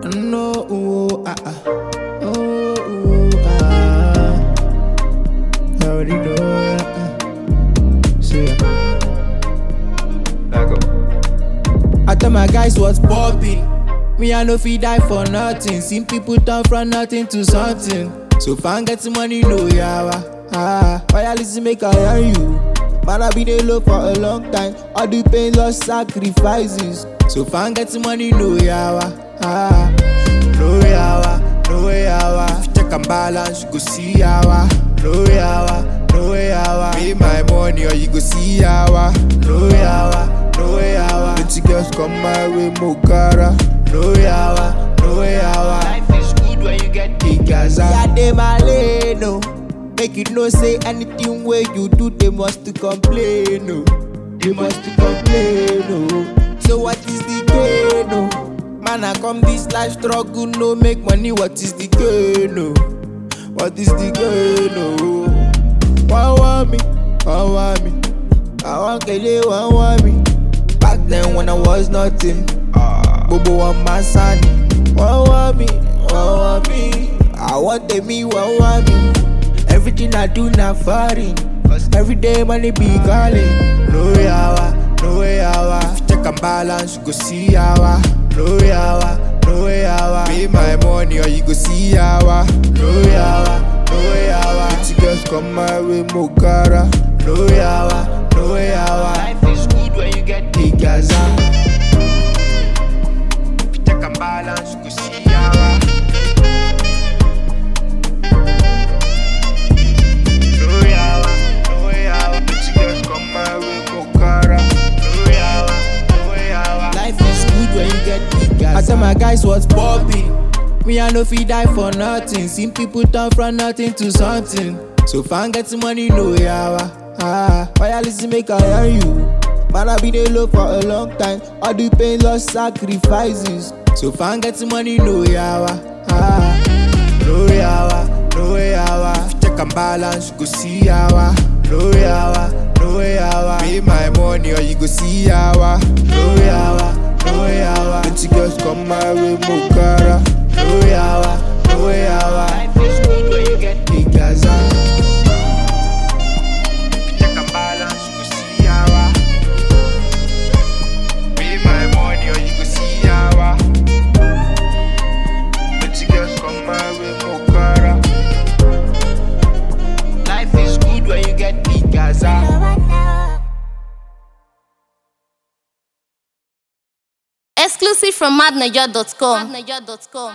No, I already know. See ya. Back up. I tell my guys what's popping. Me, I no fit die for nothing. Seen people turn from nothing to something. So fan getting money, no yawa. Why listen make I hear you? Man, I been alone for a long time. All the pain, lost sacrifices. So fan getting money, no yawa. No yawa, no yawa. Check and balance, you go see yawa. No yawa, no yawa. Pay my money or you go see yawa. No yawa, no yawa. Pretty girls come my way, Mokara. No yawa, no yawa. Life is good when you get the Gaza. Yeah, they my lane, no. Make you know say anything where you do, they must to complain, no. They must to complain, no. So what is the gain, no? Man, I come this life struggle, no. Make money, what is the gain, no? What is the gain, no? One want me, one want me. I want Kelly, one want me. Back then when I was nothing, Bobo want my son. One want me, one want me. I want me, one want me. Everything I do not foreign. Every day money be calling. No yawa, no yawa. Check and balance, you go see yawa. No yawa, no yawa. Pay my money or you go see yawa. No yawa, no yawa. Pretty girls come my way, Mokara. No yawa, no yawa. Life is good when you get the Gaza. Check and balance, you go see yawa. I tell my guys what's popping. Me, I no fit die for nothing. Seen people turn from nothing to something. So fan getting money, no yawa. Why listen make I hear you? Man, I been alone for a long time. All the pain, lost sacrifices. So fan getting money, no yawa. No yawa, no yawa. Check and balance, you go see yawa. No yawa, no yawa. Pay my money or you go see yawa. No yawa, no yawa. Pretty girls come my way, Mokara. No yawa, no yawa. Life is good when you get the Gaza. Check and balance, you go see yawa. Pay my money or you go see yawa. Pretty girls come my way, Mokara. Life is good when you get the Gaza. Exclusive from madnaja.com.